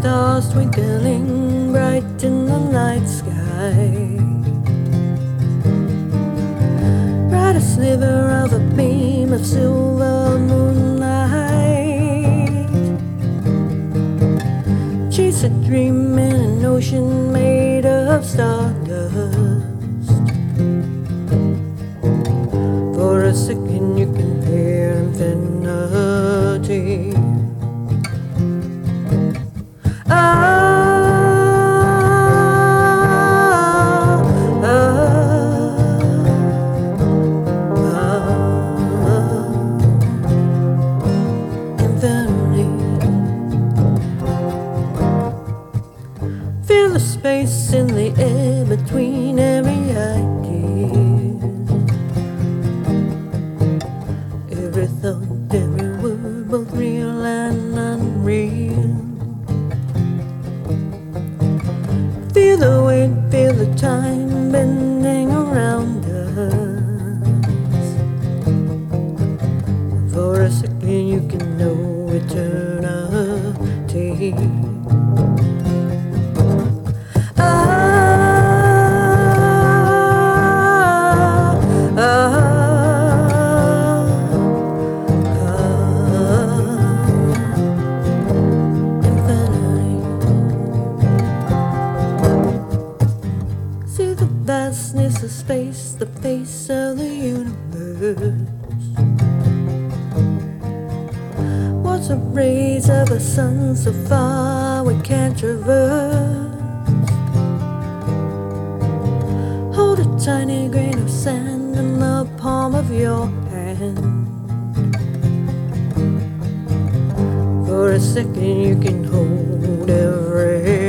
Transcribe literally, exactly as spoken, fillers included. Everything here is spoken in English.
stars twinkling bright in the night sky. Brightest sliver of a beam of silver moonlight. Chase a dream in an ocean made of stardust. For a second you can hear infinity. Feel the space in the air between every idea, every thought, every word, both real and unreal. Feel the weight, feel the time bending around us. For a second you can know eternity. Vastness of space, the face of the universe. Watch the rays of the sun so far we can't traverse. Hold a tiny grain of sand in the palm of your hand. For a second you can hold every